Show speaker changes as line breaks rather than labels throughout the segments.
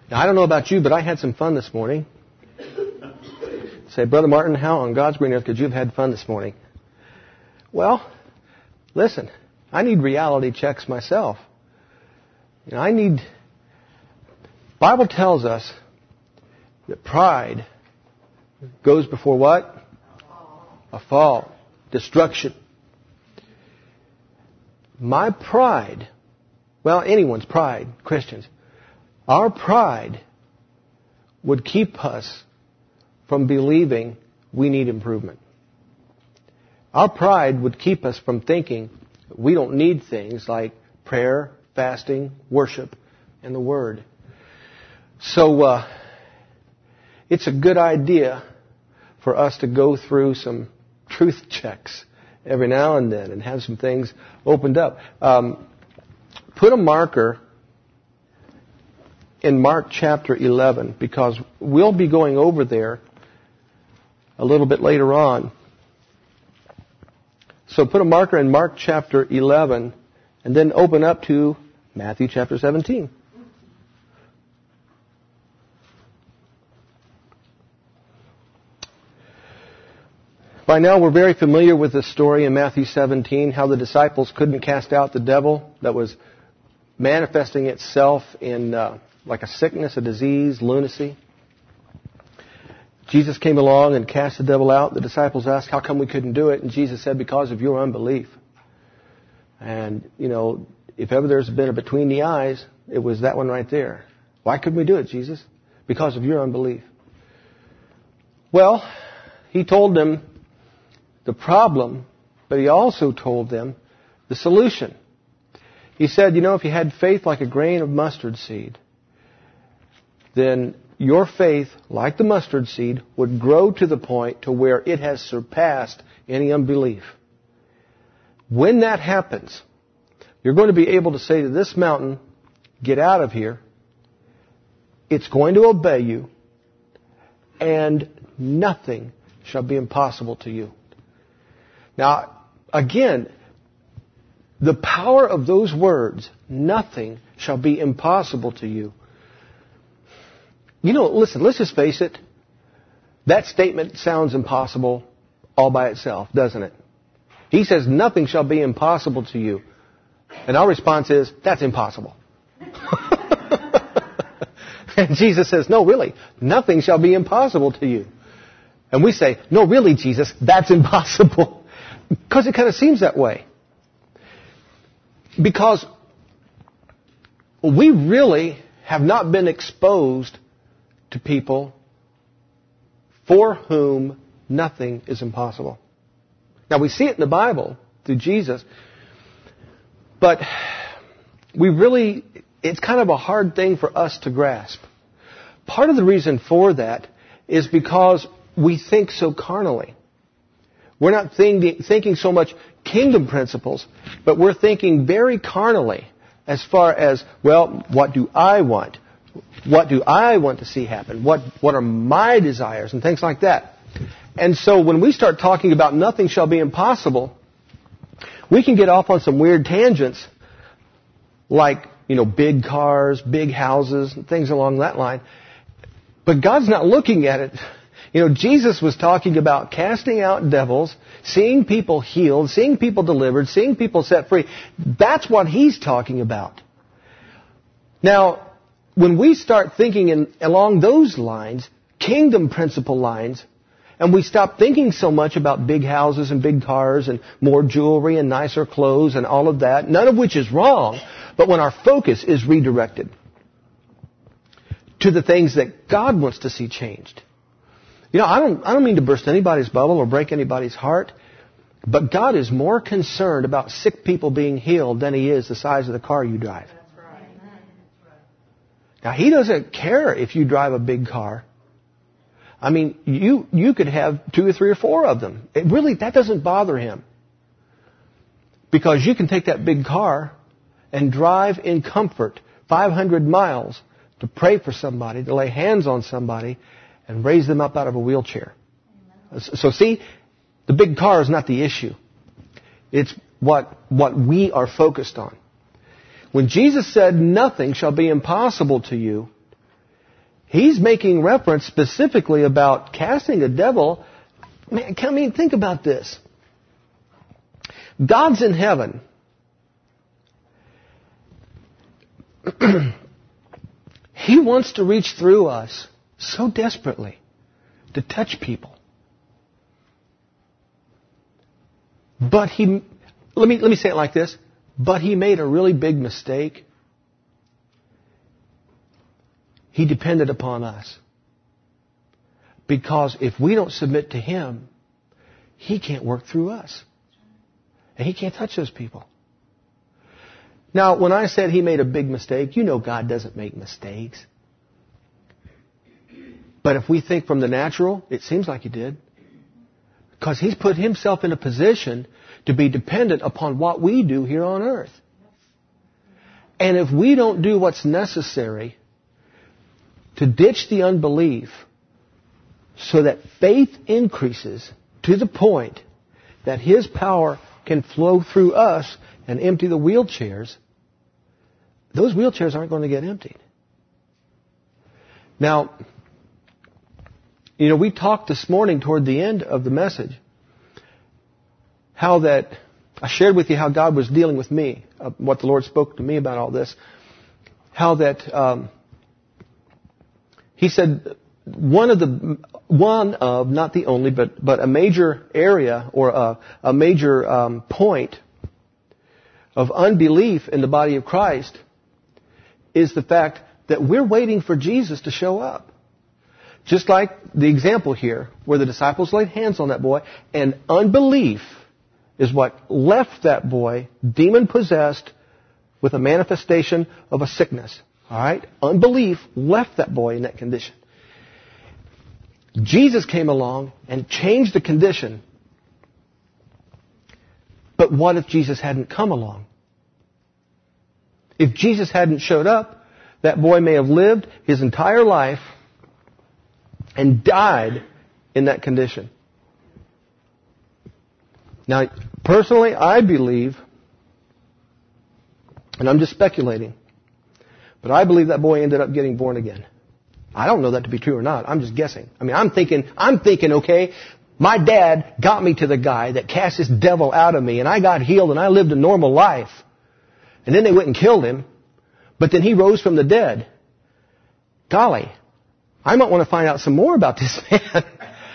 Now, I don't know about you, but I had some fun this morning. Say, Brother Martin, how on God's green earth could you have had fun this morning? Well, listen, I need reality checks myself. Bible tells us that pride goes before what? A fall. Destruction. My pride, well, anyone's pride, Christians, our pride would keep us from believing we need improvement. Our pride would keep us from thinking we don't need things like prayer, fasting, worship, and the Word. So, it's a good idea for us to go through some truth checks every now and then and have some things opened up. Put a marker in Mark chapter 11, because we'll be going over there a little bit later on. So put a marker in Mark chapter 11 and then open up to Matthew chapter 17. By now we're very familiar with this story in Matthew 17, how the disciples couldn't cast out the devil that was manifesting itself in like a sickness, a disease, lunacy. Jesus came along and cast the devil out. The disciples asked, how come we couldn't do it? And Jesus said, because of your unbelief. And, if ever there's been a between the eyes, it was that one right there. Why couldn't we do it, Jesus? Because of your unbelief. Well, he told them the problem, but he also told them the solution. He said, if you had faith like a grain of mustard seed, then your faith, like the mustard seed, would grow to the point to where it has surpassed any unbelief. When that happens, you're going to be able to say to this mountain, get out of here. It's going to obey you, and nothing shall be impossible to you. Now, again, the power of those words, nothing shall be impossible to you. Listen, let's just face it. That statement sounds impossible all by itself, doesn't it? He says, nothing shall be impossible to you. And our response is, that's impossible. And Jesus says, no, really, nothing shall be impossible to you. And we say, no, really, Jesus, that's impossible. Because it kind of seems that way. Because we really have not been exposed to people for whom nothing is impossible. Now, we see it in the Bible through Jesus, but it's kind of a hard thing for us to grasp. Part of the reason for that is because we think so carnally. We're not thinking so much kingdom principles, but we're thinking very carnally as far as, well, what do I want? What do I want to see happen? What are my desires and things like that? And so when we start talking about nothing shall be impossible, we can get off on some weird tangents like, big cars, big houses, things along that line. But God's not looking at it. Jesus was talking about casting out devils, seeing people healed, seeing people delivered, seeing people set free. That's what He's talking about. Now, when we start thinking along those lines, kingdom principle lines, and we stop thinking so much about big houses and big cars and more jewelry and nicer clothes and all of that, none of which is wrong, but when our focus is redirected to the things that God wants to see changed. I don't mean to burst anybody's bubble or break anybody's heart, but God is more concerned about sick people being healed than He is the size of the car you drive.
That's right.
Now, He doesn't care if you drive a big car. I mean, you could have 2 or 3 or 4 of them. That doesn't bother Him. Because you can take that big car and drive in comfort 500 miles to pray for somebody, to lay hands on somebody, and raise them up out of a wheelchair. Amen. So see, the big car is not the issue. It's what we are focused on. When Jesus said, nothing shall be impossible to you, He's making reference specifically about casting a devil. Man, I mean, think about this. God's in heaven. He wants to reach through us so desperately to touch people. But let me say it like this. But He made a really big mistake. He depended upon us. Because if we don't submit to Him, He can't work through us. And He can't touch those people. Now, when I said He made a big mistake, you know God doesn't make mistakes. But if we think from the natural, it seems like He did. Because He's put Himself in a position to be dependent upon what we do here on earth. And if we don't do what's necessary to ditch the unbelief so that faith increases to the point that His power can flow through us and empty the wheelchairs, those wheelchairs aren't going to get emptied. Now, we talked this morning toward the end of the message how that I shared with you how God was dealing with me, what the Lord spoke to me about all this, how that He said one of not the only, but a major area or a major point of unbelief in the body of Christ is the fact that we're waiting for Jesus to show up. Just like the example here, where the disciples laid hands on that boy, and unbelief is what left that boy demon-possessed with a manifestation of a sickness. All right? Unbelief left that boy in that condition. Jesus came along and changed the condition. But what if Jesus hadn't come along? If Jesus hadn't showed up, that boy may have lived his entire life and died in that condition. Now, personally, I believe, and I'm just speculating, but I believe that boy ended up getting born again. I don't know that to be true or not. I'm just guessing. I mean, I'm thinking, okay, my dad got me to the guy that cast this devil out of me, and I got healed, and I lived a normal life. And then they went and killed him, but then he rose from the dead. Golly, I might want to find out some more about this man.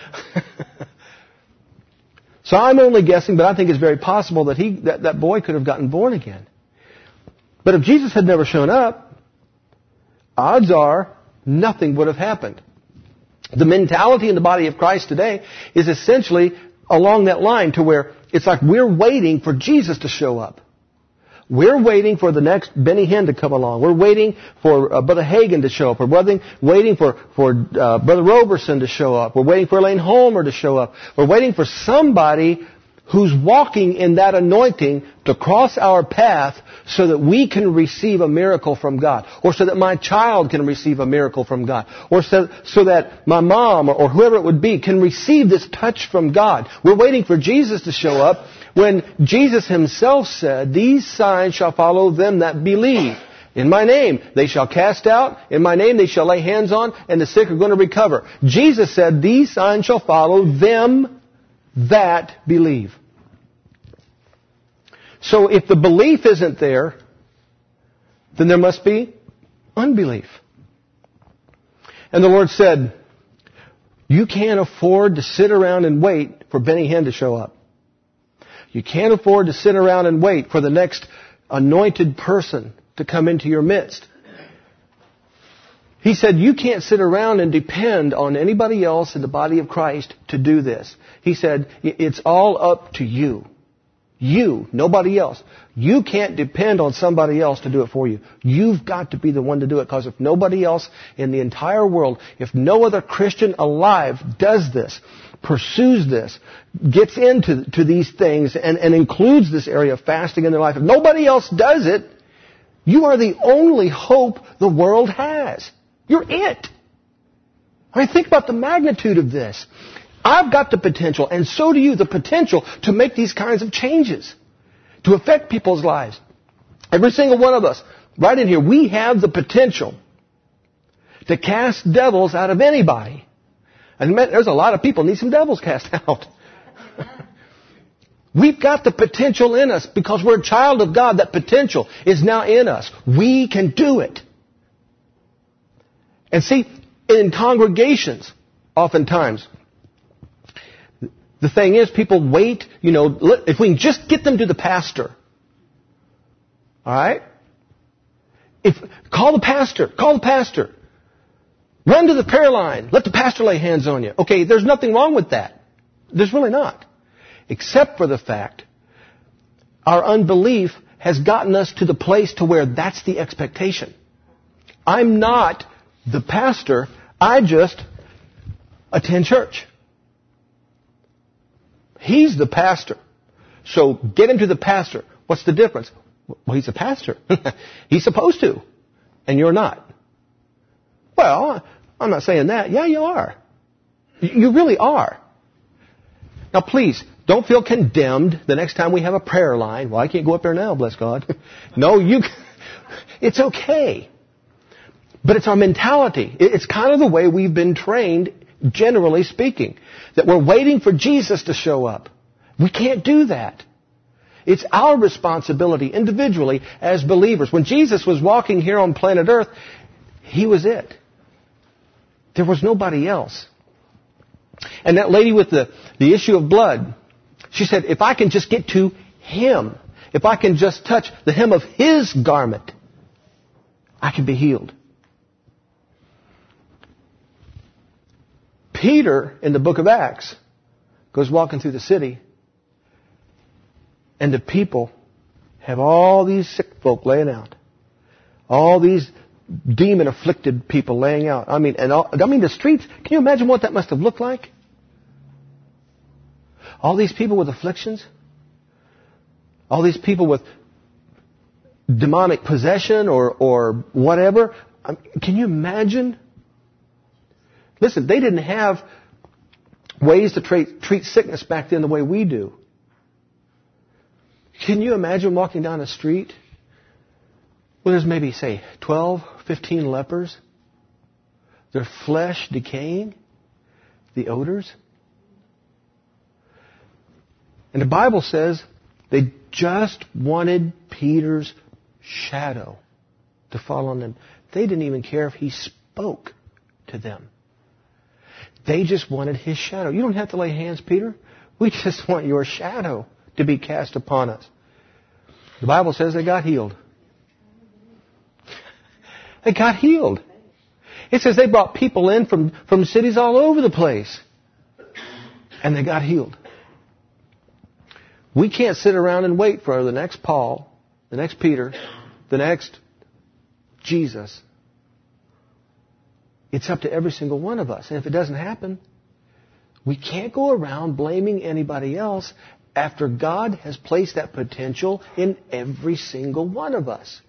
So I'm only guessing, but I think it's very possible that that boy could have gotten born again. But if Jesus had never shown up, odds are nothing would have happened. The mentality in the body of Christ today is essentially along that line to where it's like we're waiting for Jesus to show up. We're waiting for the next Benny Hinn to come along. We're waiting for Brother Hagin to show up. We're waiting for Brother Roberson to show up. We're waiting for Elaine Homer to show up. We're waiting for somebody who's walking in that anointing to cross our path so that we can receive a miracle from God. Or so that my child can receive a miracle from God. Or so that my mom or whoever it would be can receive this touch from God. We're waiting for Jesus to show up when Jesus Himself said, "These signs shall follow them that believe. In my name they shall cast out. In my name they shall lay hands on, and the sick are going to recover." Jesus said, "These signs shall follow them that believe." So if the belief isn't there, then there must be unbelief. And the Lord said, you can't afford to sit around and wait for Benny Hinn to show up. You can't afford to sit around and wait for the next anointed person to come into your midst. He said, you can't sit around and depend on anybody else in the body of Christ to do this. He said, it's all up to you. You, nobody else. You can't depend on somebody else to do it for you. You've got to be the one to do it, because if nobody else in the entire world, if no other Christian alive does this, pursues this, gets into these things and includes this area of fasting in their life, if nobody else does it, you are the only hope the world has. You're it. I mean, think about the magnitude of this. I've got the potential, and so do you, the potential to make these kinds of changes, to affect people's lives. Every single one of us, right in here, we have the potential to cast devils out of anybody. And there's a lot of people need some devils cast out. We've got the potential in us because we're a child of God. That potential is now in us. We can do it. And see, in congregations, oftentimes, the thing is, people wait, if we can just get them to the pastor. All right? Call the pastor. Run to the prayer line. Let the pastor lay hands on you. Okay, there's nothing wrong with that. There's really not. Except for the fact our unbelief has gotten us to the place to where that's the expectation. I'm not the pastor. I just attend church. He's the pastor. So get him to the pastor. What's the difference? Well, he's a pastor. He's supposed to. And you're not. Well, I'm not saying that. Yeah, you are. You really are. Now, please, don't feel condemned the next time we have a prayer line. Well, I can't go up there now, bless God. No, it's okay. But it's our mentality. It's kind of the way we've been trained, generally speaking, that we're waiting for Jesus to show up. We can't do that. It's our responsibility individually as believers. When Jesus was walking here on planet Earth, He was it. There was nobody else. And that lady with the issue of blood, she said, if I can just get to Him, if I can just touch the hem of His garment, I can be healed. Peter, in the book of Acts, goes walking through the city, and the people have all these sick folk laying out. All these demon-afflicted people laying out. The streets, can you imagine what that must have looked like? All these people with afflictions. All these people with demonic possession or whatever. Can you imagine? Listen, they didn't have ways to treat sickness back then the way we do. Can you imagine walking down a street where there's maybe, say, 12, 15 lepers? Their flesh decaying? The odors? And the Bible says they just wanted Peter's shadow to fall on them. They didn't even care if he spoke to them. They just wanted his shadow. You don't have to lay hands, Peter. We just want your shadow to be cast upon us. The Bible says they got healed. They got healed. It says they brought people in from cities all over the place. And they got healed. We can't sit around and wait for the next Paul, the next Peter, the next Jesus. It's up to every single one of us. And if it doesn't happen, we can't go around blaming anybody else after God has placed that potential in every single one of us.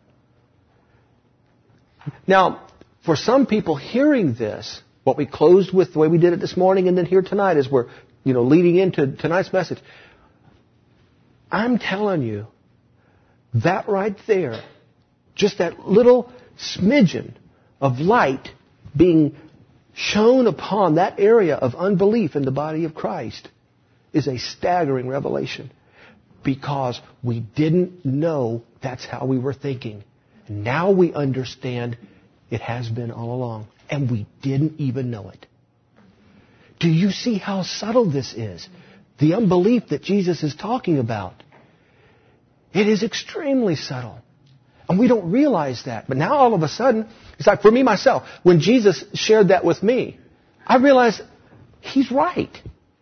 Now, for some people hearing this, what we closed with, the way we did it this morning and then here tonight as we're, leading into tonight's message, I'm telling you, that right there, just that little smidgen of light being shown upon that area of unbelief in the body of Christ is a staggering revelation because we didn't know that's how we were thinking. Now we understand it has been all along, and we didn't even know it. Do you see how subtle this is? The unbelief that Jesus is talking about. It is extremely subtle. And we don't realize that. But now all of a sudden, it's like for me myself, when Jesus shared that with me, I realized He's right.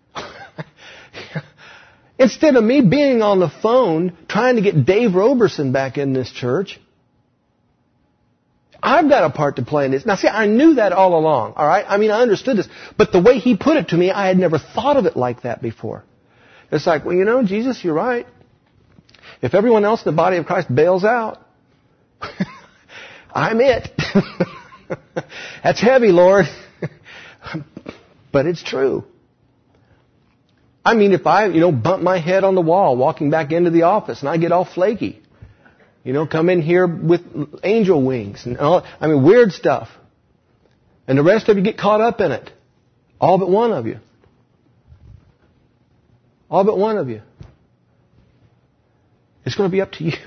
Instead of me being on the phone trying to get Dave Roberson back in this church, I've got a part to play in this. Now see, I knew that all along, all right? I understood this. But the way He put it to me, I had never thought of it like that before. It's like, well, Jesus, you're right. If everyone else in the body of Christ bails out, I'm it. That's heavy, Lord. But it's true. If I, bump my head on the wall walking back into the office and I get all flaky, come in here with angel wings and all, weird stuff. And the rest of you get caught up in it. All but one of you. All but one of you. It's going to be up to you.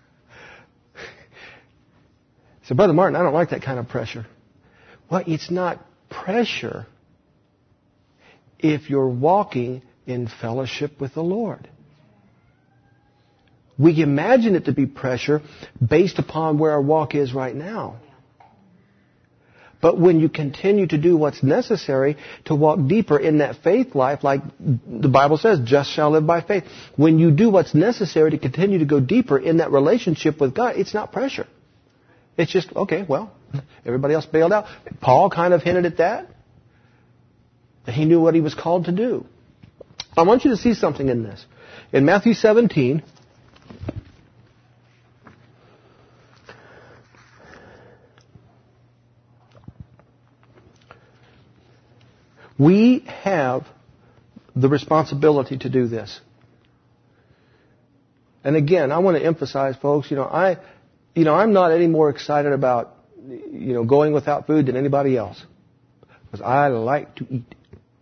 So, Brother Martin, I don't like that kind of pressure. Well, it's not pressure if you're walking in fellowship with the Lord. We imagine it to be pressure based upon where our walk is right now. But when you continue to do what's necessary to walk deeper in that faith life, like the Bible says, just shall live by faith. When you do what's necessary to continue to go deeper in that relationship with God, it's not pressure. It's just, okay, well, everybody else bailed out. Paul kind of hinted at that. That he knew what he was called to do. I want you to see something in this. In Matthew 17, we have the responsibility to do this. And again, I want to emphasize, folks, I'm not any more excited about, going without food than anybody else. Because I like to eat.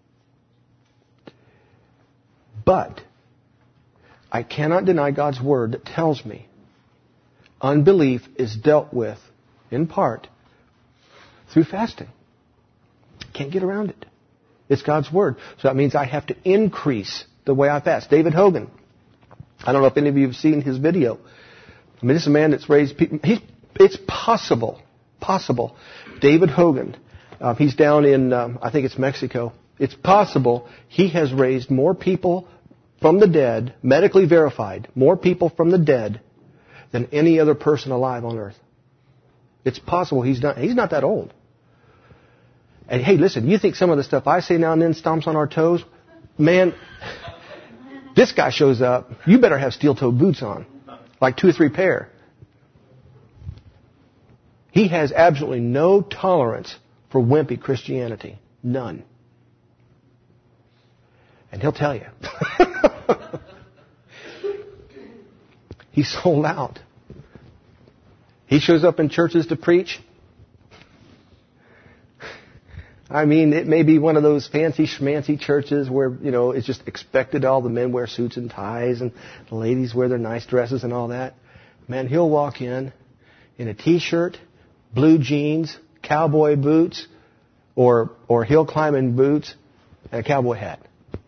But I cannot deny God's Word that tells me unbelief is dealt with, in part, through fasting. Can't get around it. It's God's Word. So that means I have to increase the way I fast. David Hogan. I don't know if any of you have seen his video. I mean, this is a man that's raised people. It's possible. David Hogan, he's down in, I think it's Mexico. It's possible he has raised more people from the dead, medically verified, more people from the dead than any other person alive on earth. It's possible he's not that old. And hey, listen, you think some of the stuff I say now and then stomps on our toes? Man, this guy shows up, you better have steel-toed boots on. Like 2 or 3 pair. He has absolutely no tolerance for wimpy Christianity. None. And he'll tell you. He's sold out. He shows up in churches to preach. I mean, it may be one of those fancy schmancy churches where, it's just expected all the men wear suits and ties and the ladies wear their nice dresses and all that. Man, he'll walk in a t-shirt, blue jeans, cowboy boots, or hill climbing boots, and a cowboy hat.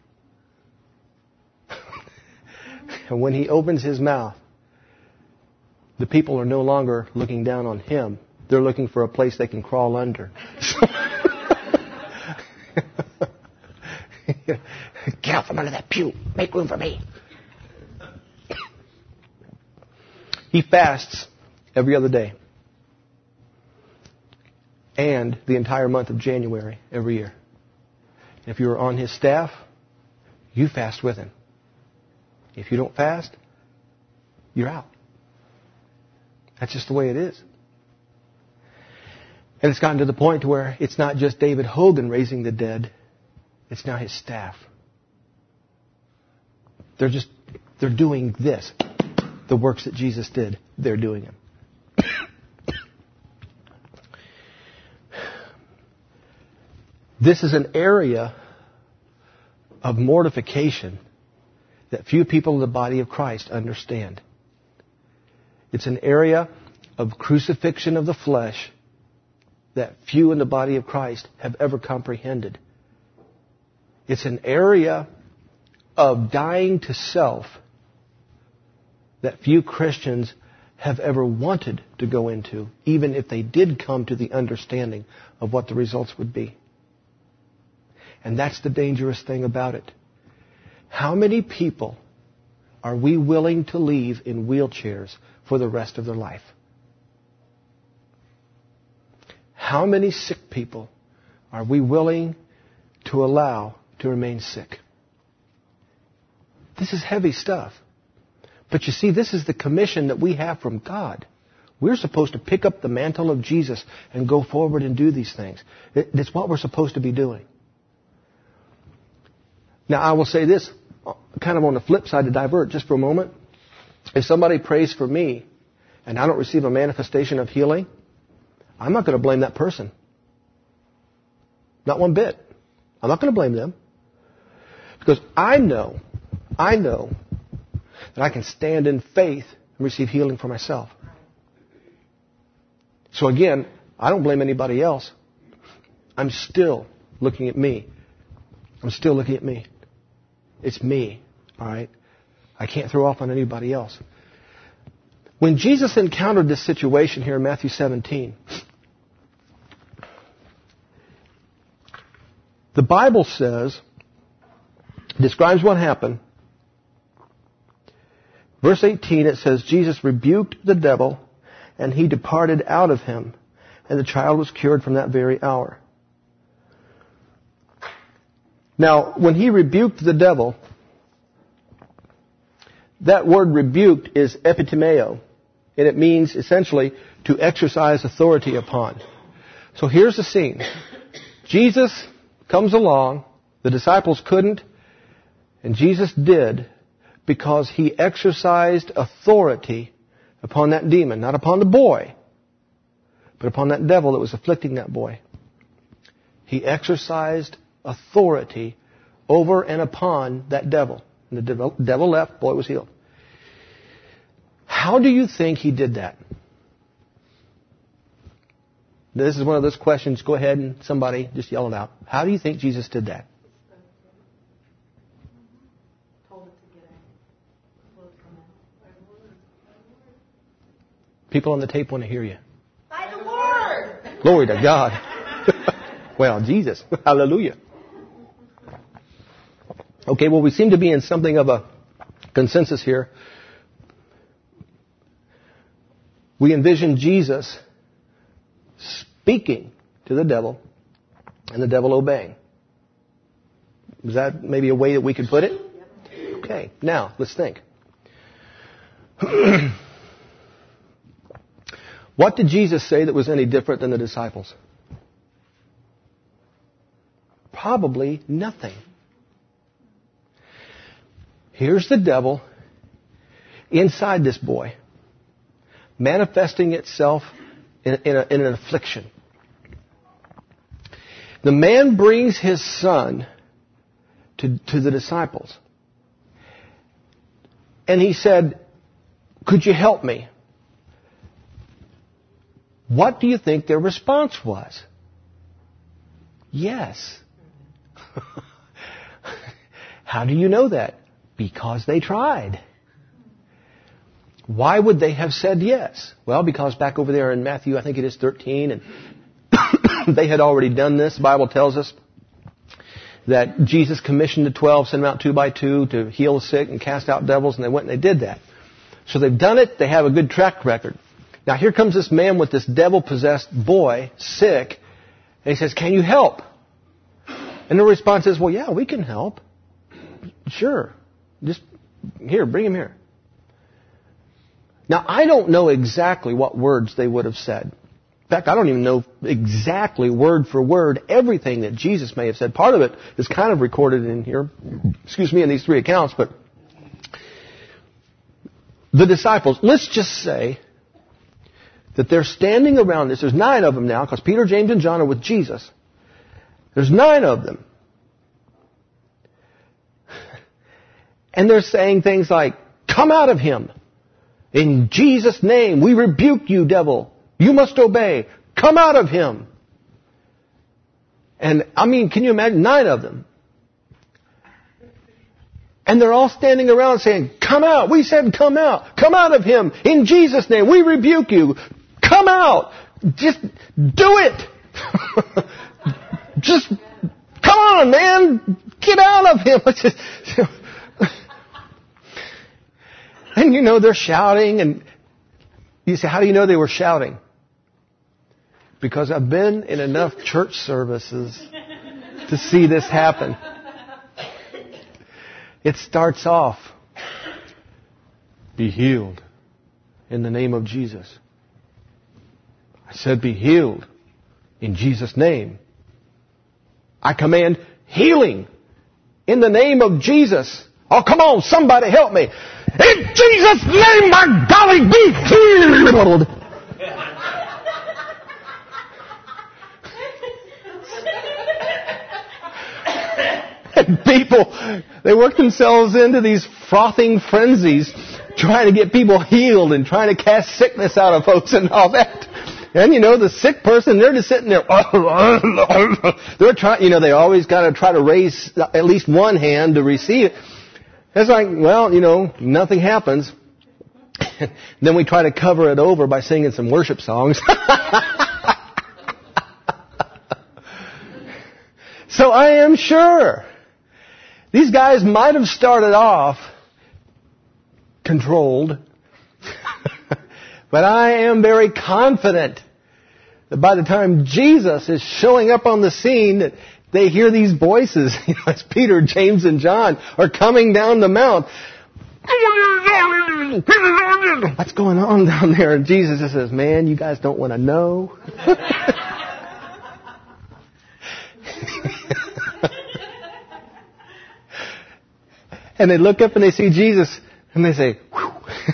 And when he opens his mouth, the people are no longer looking down on him. They're looking for a place they can crawl under. Get out from under that pew. Make room for me. He fasts every other day. And the entire month of January every year. If you're on his staff, you fast with him. If you don't fast, you're out. That's just the way it is. And it's gotten to the point where it's not just David Hogan raising the dead. It's now his staff. They're doing this. The works that Jesus did, they're doing them. This is an area of mortification that few people in the body of Christ understand. It's an area of crucifixion of the flesh that few in the body of Christ have ever comprehended. It's an area of dying to self that few Christians have ever wanted to go into, even if they did come to the understanding of what the results would be. And that's the dangerous thing about it. How many people are we willing to leave in wheelchairs for the rest of their life? How many sick people are we willing to allow to remain sick? This is heavy stuff. But you see, this is the commission that we have from God. We're supposed to pick up the mantle of Jesus and go forward and do these things. It's what we're supposed to be doing. Now, I will say this, kind of on the flip side to divert just for a moment. If somebody prays for me and I don't receive a manifestation of healing, I'm not going to blame that person. Not one bit. I'm not going to blame them. Because I know that I can stand in faith and receive healing for myself. So again, I don't blame anybody else. I'm still looking at me. I'm still looking at me. It's me, all right? I can't throw off on anybody else. When Jesus encountered this situation here in Matthew 17, the Bible describes what happened. Verse 18, it says, Jesus rebuked the devil, and he departed out of him, and the child was cured from that very hour. Now, when he rebuked the devil, that word rebuked is epitimeo, and it means essentially to exercise authority upon. So here's the scene. Jesus comes along, the disciples couldn't, and Jesus did because he exercised authority upon that demon, not upon the boy, but upon that devil that was afflicting that boy. He exercised authority over and upon that devil. And the devil left, boy was healed. How do you think he did that? This is one of those questions. Go ahead and somebody just yell it out. How do you think Jesus did that? People on the tape want to hear you.
By the Word!
Glory to God. Well, Jesus. Hallelujah. Okay, well, we seem to be in something of a consensus here. We envision Jesus speaking to the devil and the devil obeying. Is that maybe a way that we could put it? Okay, now, let's think. What did Jesus say that was any different than the disciples? Probably nothing. Here's the devil inside this boy, manifesting itself in an affliction. The man brings his son to the disciples. And he said, "Could you help me?" What do you think their response was? Yes. How do you know that? Because they tried. Why would they have said yes? Well, because back over there in Matthew, I think it is 13, and they had already done this. The Bible tells us that Jesus commissioned the 12, sent them out 2 by 2 to heal the sick and cast out devils, and they went and they did that. So they've done it. They have a good track record. Now here comes this man with this devil-possessed boy, sick, and he says, "Can you help?" And the response is, "Well, yeah, we can help. Sure. Just here, bring him here." Now, I don't know exactly what words they would have said. In fact, I don't even know exactly word for word everything that Jesus may have said. Part of it is kind of recorded in here, in these 3 accounts, but the disciples, let's just say that they're standing around this. There's 9 of them now, because Peter, James, and John are with Jesus. There's 9 of them. And they're saying things like, "Come out of him. In Jesus' name, we rebuke you, devil. You must obey. Come out of him." And, I mean, can you imagine 9 of them? And they're all standing around saying, "Come out. We said come out. Come out of him. In Jesus' name, we rebuke you. Come out. Just do it. Just, come on, man. Get out of him." And you know, they're shouting, and you say, how do you know they were shouting? Because I've been in enough church services to see this happen. It starts off, "Be healed in the name of Jesus." I said, "Be healed in Jesus' name." I command healing in the name of Jesus. Oh, come on, somebody help me. In Jesus' name, my golly, be healed. And people, they work themselves into these frothing frenzies trying to get people healed and trying to cast sickness out of folks and all that. And the sick person, they're just sitting there. They're trying, they always got to try to raise at least one hand to receive it. It's like, well, nothing happens. Then we try to cover it over by singing some worship songs. So I am sure these guys might have started off controlled, but I am very confident that by the time Jesus is showing up on the scene, that they hear these voices, as Peter, James, and John are coming down the mount. What's going on down there? And Jesus just says, man, you guys don't want to know. And they look up and they see Jesus and they say, whew.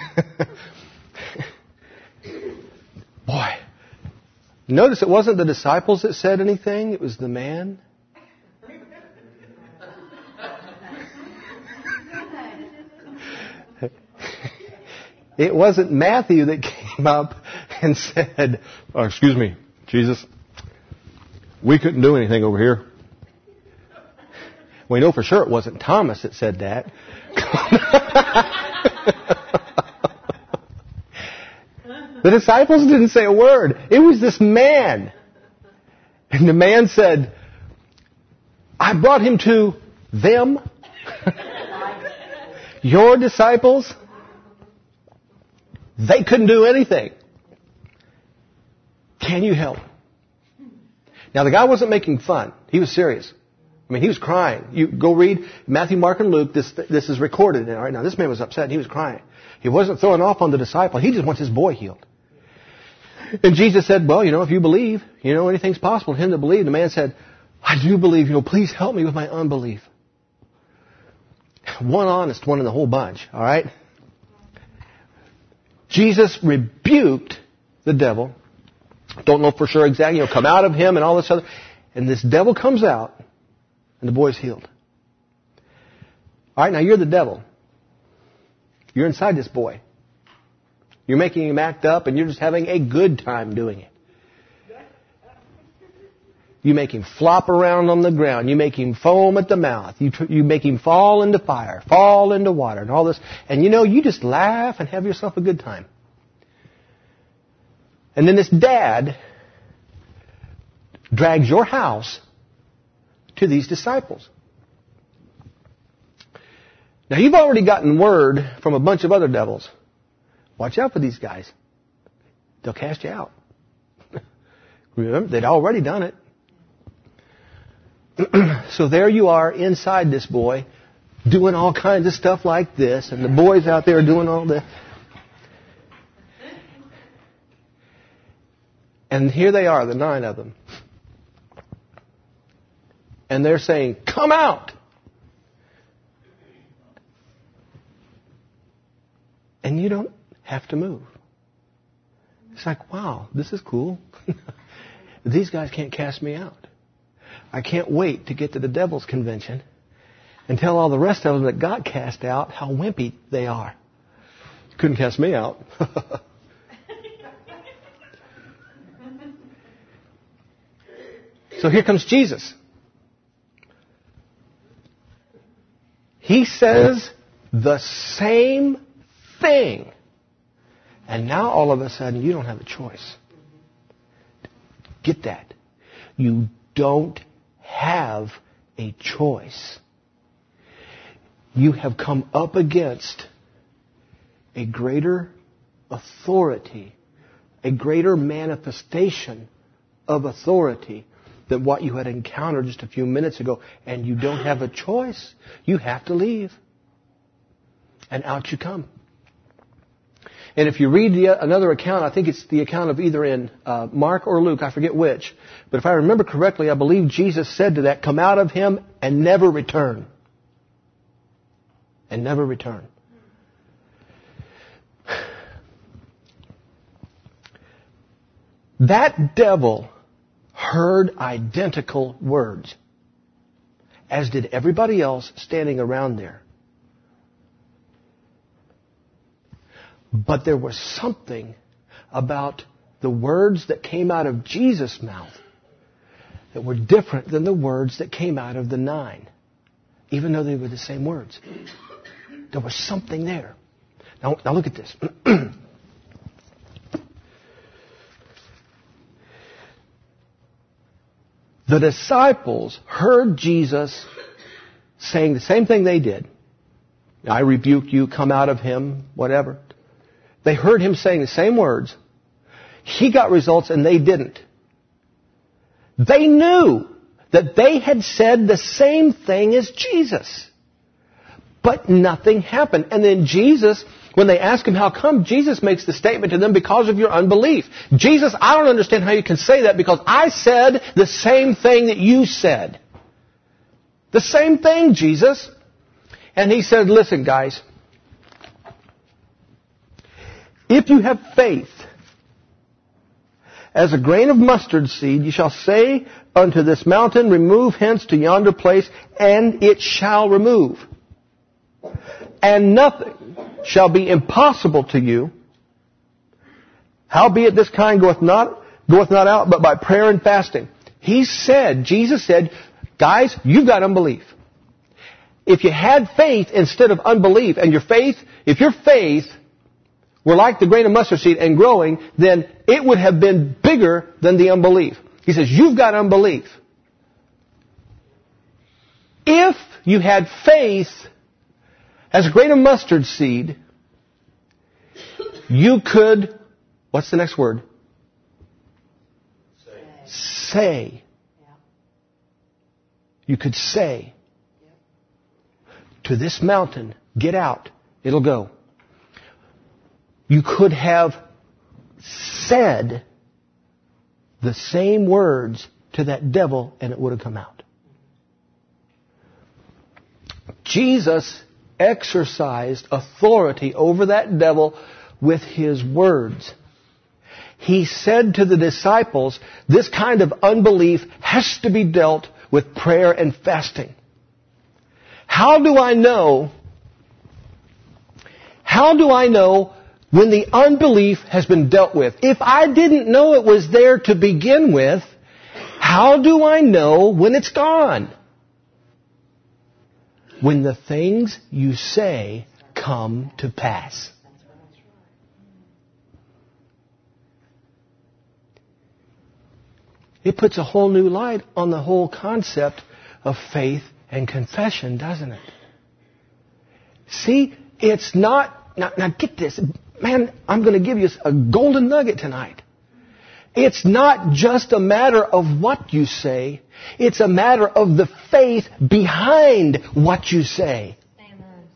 Boy. Notice it wasn't the disciples that said anything, it was the man. It wasn't Matthew that came up and said, oh, excuse me, Jesus, we couldn't do anything over here. We know for sure it wasn't Thomas that said that. The disciples didn't say a word. It was this man. And the man said, I brought him to them. Your disciples. They couldn't do anything. Can you help? Now the guy wasn't making fun. He was serious. I mean, he was crying. You go read Matthew, Mark, and Luke. This is recorded. All right, now this man was upset. He was crying. He wasn't throwing off on the disciple. He just wants his boy healed. And Jesus said, well, if you believe, anything's possible to him to believe. The man said, I do believe, please help me with my unbelief. One honest one in the whole bunch, all right? Jesus rebuked the devil. Don't know for sure exactly, come out of him and all this other. And this devil comes out and the boy's healed. All right, now you're the devil. You're inside this boy. You're making him act up and you're just having a good time doing it. You make him flop around on the ground. You make him foam at the mouth. You make him fall into fire, fall into water, and all this. And you just laugh and have yourself a good time. And then this dad drags your house to these disciples. Now you've already gotten word from a bunch of other devils. Watch out for these guys. They'll cast you out. Remember, they'd already done it. So there you are inside this boy doing all kinds of stuff like this, and the boys out there doing all this. And here they are, the 9 of them. And they're saying, come out! And you don't have to move. It's like, wow, this is cool. These guys can't cast me out. I can't wait to get to the devil's convention and tell all the rest of them that got cast out how wimpy they are. You couldn't cast me out. So here comes Jesus. He says the same thing. And now all of a sudden you don't have a choice. Get that. You don't have a choice. You have come up against a greater authority, a greater manifestation of authority than what you had encountered just a few minutes ago, and you don't have a choice. You have to leave. And out you come. And if you read another account, I think it's the account of either in Mark or Luke, I forget which. But if I remember correctly, I believe Jesus said to that, come out of him and never return. And never return. That devil heard identical words as did everybody else standing around there. But there was something about the words that came out of Jesus' mouth that were different than the words that came out of the 9, even though they were the same words. There was something there. Now look at this. The disciples heard Jesus saying the same thing they did. I rebuke you, come out of him, whatever. They heard him saying the same words. He got results and they didn't. They knew that they had said the same thing as Jesus. But nothing happened. And then Jesus, when they ask him how come, Jesus makes the statement to them, because of your unbelief. Jesus, I don't understand how you can say that, because I said the same thing that you said. The same thing, Jesus. And he said, listen, guys, if you have faith as a grain of mustard seed, you shall say unto this mountain, remove hence to yonder place, and it shall remove. And nothing shall be impossible to you. Howbeit this kind goeth not out, but by prayer and fasting. Jesus said, guys, you've got unbelief. If you had faith instead of unbelief, and if your faith were like the grain of mustard seed and growing, then it would have been bigger than the unbelief. He says, you've got unbelief. If you had faith as a grain of mustard seed, you could, what's the next word? Say. You could say to this mountain, get out, it'll go. You could have said the same words to that devil and it would have come out. Jesus exercised authority over that devil with his words. He said to the disciples, this kind of unbelief has to be dealt with prayer and fasting. How do I know when the unbelief has been dealt with? If I didn't know it was there to begin with, how do I know when it's gone? When the things you say come to pass. It puts a whole new light on the whole concept of faith and confession, doesn't it? See, it's not... Now get this. Man, I'm going to give you a golden nugget tonight. It's not just a matter of what you say. It's a matter of the faith behind what you say. Amen.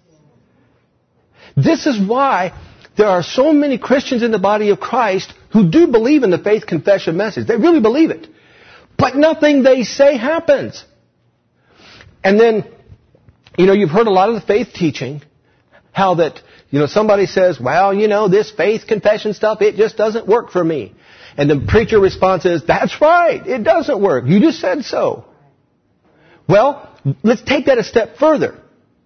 This is why there are so many Christians in the body of Christ who do believe in the faith confession message. They really believe it. But nothing they say happens. And then, you've heard a lot of the faith teaching, how that, somebody says, well, this faith confession stuff, it just doesn't work for me. And the preacher response is, that's right, it doesn't work. You just said so. Well, let's take that a step further.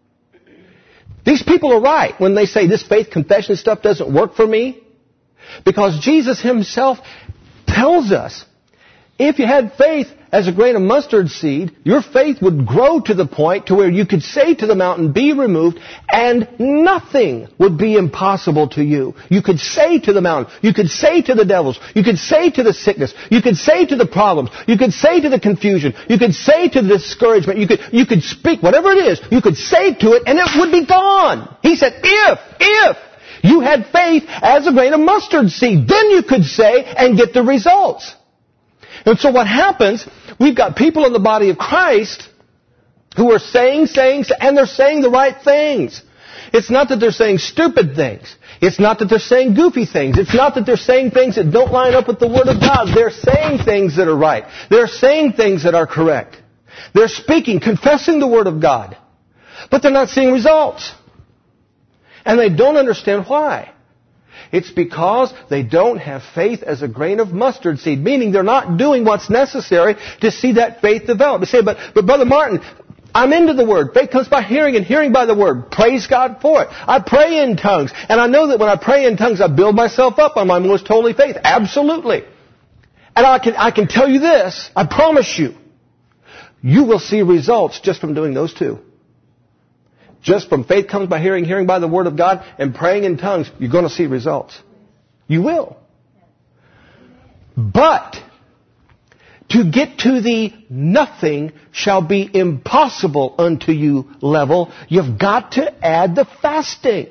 These people are right when they say this faith confession stuff doesn't work for me. Because Jesus himself tells us, if you had faith as a grain of mustard seed, your faith would grow to the point to where you could say to the mountain, be removed, and nothing would be impossible to you. You could say to the mountain, you could say to the devils, you could say to the sickness, you could say to the problems, you could say to the confusion, you could say to the discouragement, you could speak, whatever it is, you could say to it and it would be gone. He said, if you had faith as a grain of mustard seed, then you could say and get the results. And so what happens, we've got people in the body of Christ who are saying, and they're saying the right things. It's not that they're saying stupid things. It's not that they're saying goofy things. It's not that they're saying things that don't line up with the Word of God. They're saying things that are right. They're saying things that are correct. They're speaking, confessing the Word of God. But they're not seeing results. And they don't understand why. It's because they don't have faith as a grain of mustard seed, meaning they're not doing what's necessary to see that faith develop. You say, but Brother Martin, I'm into the Word. Faith comes by hearing and hearing by the Word. Praise God for it. I pray in tongues. And I know that when I pray in tongues, I build myself up on my most holy faith. Absolutely. And I can tell you this, I promise you, you will see results just from doing those two. Just from faith comes by hearing, hearing by the Word of God, and praying in tongues, you're going to see results. You will. But to get to the nothing shall be impossible unto you level, you've got to add the fasting.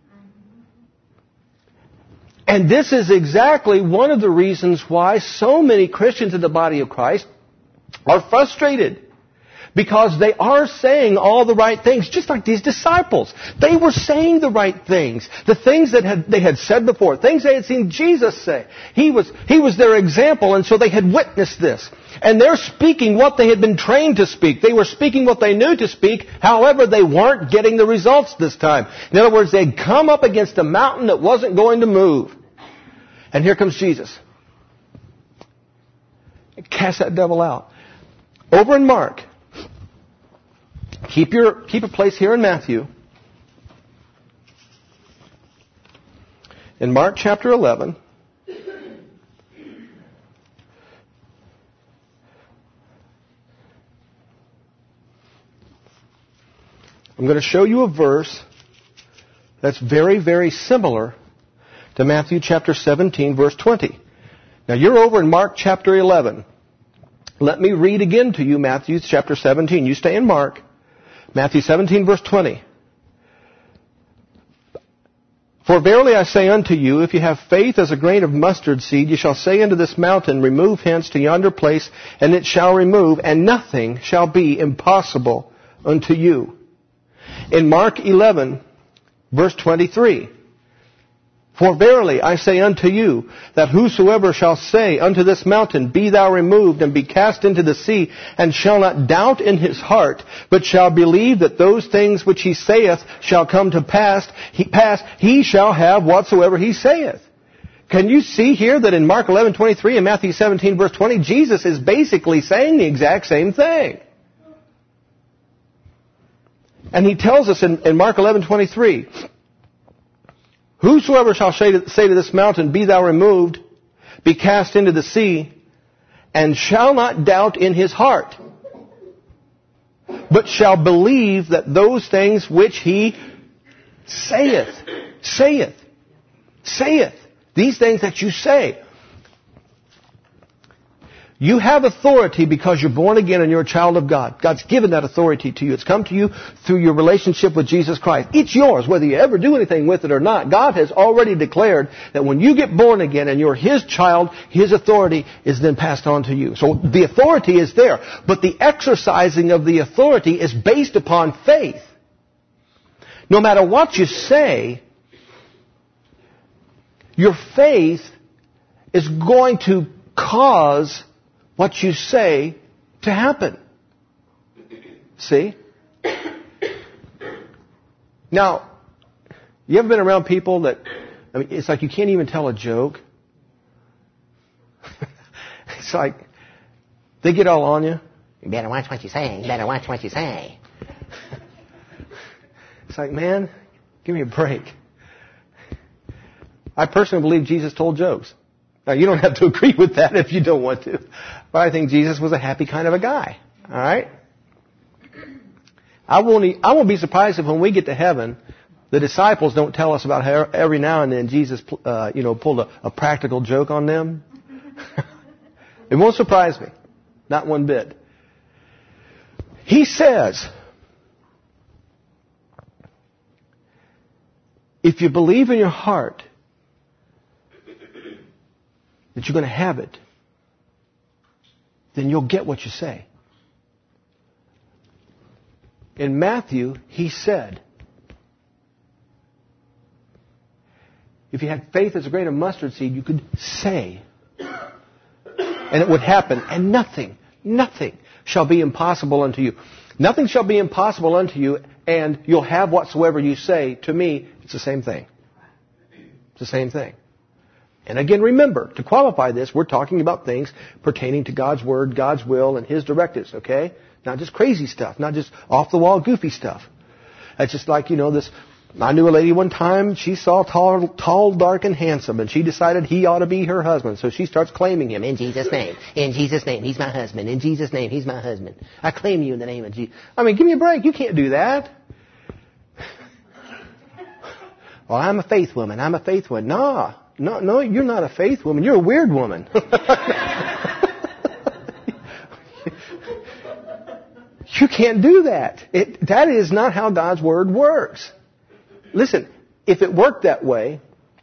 And this is exactly one of the reasons why so many Christians in the body of Christ are frustrated. Because they are saying all the right things, just like these disciples. They were saying the right things. The things that they had said before. Things they had seen Jesus say. He was their example, and so they had witnessed this. And they're speaking what they had been trained to speak. They were speaking what they knew to speak. However, they weren't getting the results this time. In other words, they'd come up against a mountain that wasn't going to move. And here comes Jesus. Cast that devil out. Over in Mark. Keep a place here in Matthew. In Mark chapter 11. I'm going to show you a verse that's very, very similar to Matthew chapter 17, verse 20. Now you're over in Mark chapter 11. Let me read again to you Matthew chapter 17. You stay in Mark. Matthew 17, verse 20. For verily I say unto you, if you have faith as a grain of mustard seed, you shall say unto this mountain, remove hence to yonder place, and it shall remove, and nothing shall be impossible unto you. In Mark 11, verse 23. For verily I say unto you, that whosoever shall say unto this mountain, be thou removed, and be cast into the sea, and shall not doubt in his heart, but shall believe that those things which he saith shall come to pass, he shall have whatsoever he saith. Can you see here that in Mark 11:23 and Matthew 17, verse 20, Jesus is basically saying the exact same thing. And he tells us in Mark 11:23, whosoever shall say to this mountain, be thou removed, be cast into the sea, and shall not doubt in his heart, but shall believe that those things which he saith, these things that you say. You have authority because you're born again and you're a child of God. God's given that authority to you. It's come to you through your relationship with Jesus Christ. It's yours, whether you ever do anything with it or not. God has already declared that when you get born again and you're His child, His authority is then passed on to you. So the authority is there, but the exercising of the authority is based upon faith. No matter what you say, your faith is going to cause what you say to happen. See? Now, you ever been around people that, I mean, it's like you can't even tell a joke? It's like, they get all on you. You better watch what you say. You better watch what you say. It's like, man, give me a break. I personally believe Jesus told jokes. Now, you don't have to agree with that if you don't want to. But I think Jesus was a happy kind of a guy. All right? I won't be surprised if when we get to heaven, the disciples don't tell us about how every now and then Jesus, pulled a practical joke on them. It won't surprise me. Not one bit. He says, if you believe in your heart that you're going to have it, then you'll get what you say. In Matthew, he said, if you had faith as a grain of mustard seed, you could say, and it would happen, and nothing shall be impossible unto you. Nothing shall be impossible unto you, and you'll have whatsoever you say. To me, it's the same thing. It's the same thing. And again, remember, to qualify this, we're talking about things pertaining to God's Word, God's will, and His directives, okay? Not just crazy stuff, not just off-the-wall, goofy stuff. It's just like, I knew a lady one time, she saw tall, dark, and handsome, and she decided he ought to be her husband. So she starts claiming him, in Jesus' name, he's my husband, in Jesus' name, he's my husband. I claim you in the name of Jesus. I mean, give me a break, you can't do that. Well, I'm a faith woman, No, you're not a faith woman, you're a weird woman. You can't do that. That is not how God's Word works. Listen, if it worked that way,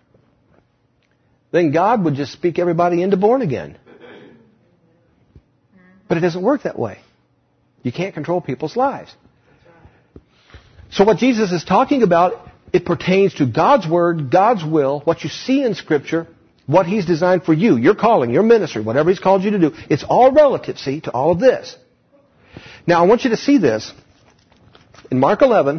then God would just speak everybody into born again. But it doesn't work that way. You can't control people's lives. So what Jesus is talking about, it pertains to God's Word, God's will, what you see in Scripture, what He's designed for you, your calling, your ministry, whatever He's called you to do. It's all relative, see, to all of this. Now, I want you to see this. In Mark 11,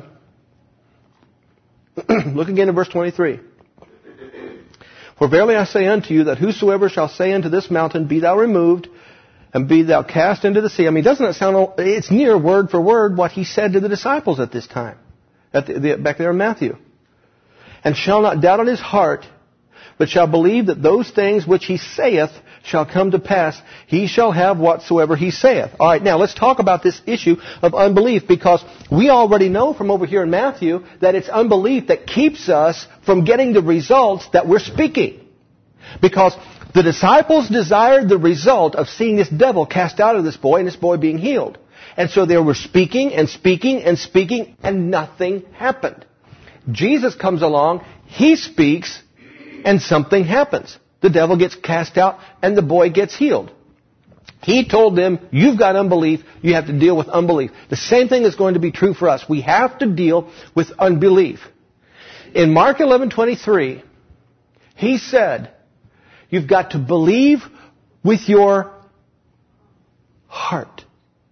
look again at verse 23. For verily I say unto you that whosoever shall say unto this mountain, be thou removed, and be thou cast into the sea. I mean, doesn't it sound, it's near word for word what He said to the disciples at this time, back there in Matthew. And shall not doubt in his heart, but shall believe that those things which he saith shall come to pass, he shall have whatsoever he saith. All right, now let's talk about this issue of unbelief, because we already know from over here in Matthew that it's unbelief that keeps us from getting the results that we're speaking. Because the disciples desired the result of seeing this devil cast out of this boy and this boy being healed. And so they were speaking and speaking and speaking, and nothing happened. Jesus comes along, He speaks, and something happens. The devil gets cast out, and the boy gets healed. He told them, you've got unbelief, you have to deal with unbelief. The same thing is going to be true for us. We have to deal with unbelief. In Mark 11:23, He said, you've got to believe with your heart.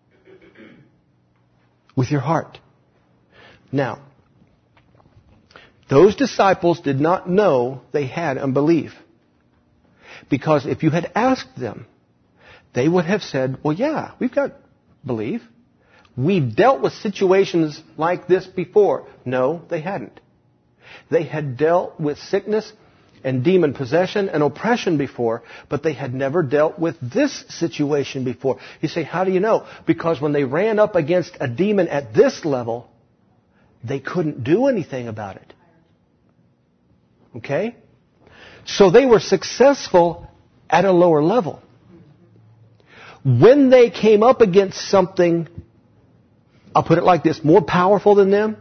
With your heart. Now, those disciples did not know they had unbelief. Because if you had asked them, they would have said, well, yeah, we've got belief. We've dealt with situations like this before. No, they hadn't. They had dealt with sickness and demon possession and oppression before, but they had never dealt with this situation before. You say, how do you know? Because when they ran up against a demon at this level, they couldn't do anything about it. Okay? So they were successful at a lower level. When they came up against something, I'll put it like this, more powerful than them,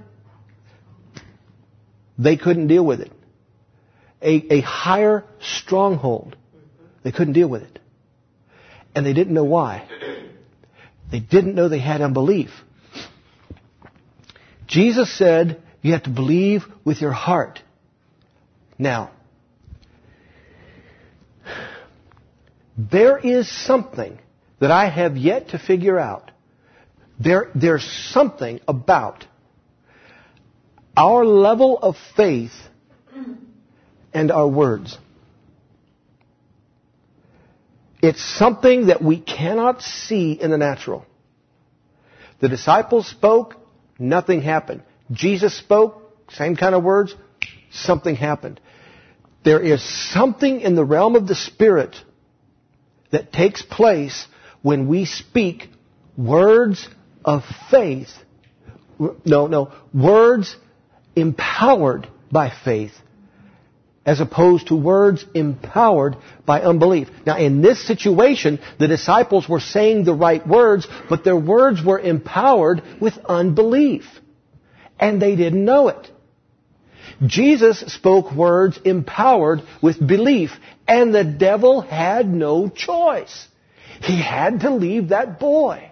they couldn't deal with it. A higher stronghold, they couldn't deal with it. And they didn't know why. They didn't know they had unbelief. Jesus said, you have to believe with your heart. Now, there is something that I have yet to figure out. There's something about our level of faith and our words. It's something that we cannot see in the natural. The disciples spoke, nothing happened. Jesus spoke, same kind of words, something happened. There is something in the realm of the Spirit that takes place when we speak words of faith. Words empowered by faith, as opposed to words empowered by unbelief. Now, in this situation, the disciples were saying the right words, but their words were empowered with unbelief. And they didn't know it. Jesus spoke words empowered with belief, and the devil had no choice. He had to leave that boy.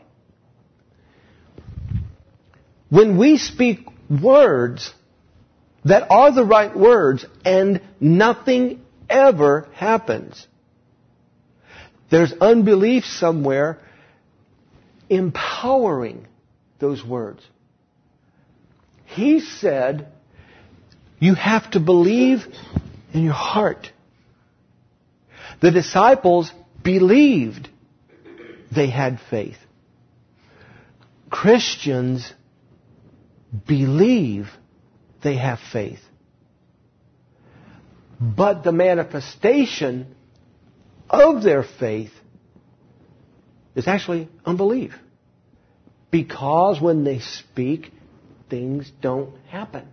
When we speak words that are the right words and nothing ever happens, there's unbelief somewhere empowering those words. He said, you have to believe in your heart. The disciples believed they had faith. Christians believe they have faith. But the manifestation of their faith is actually unbelief. Because when they speak, things don't happen.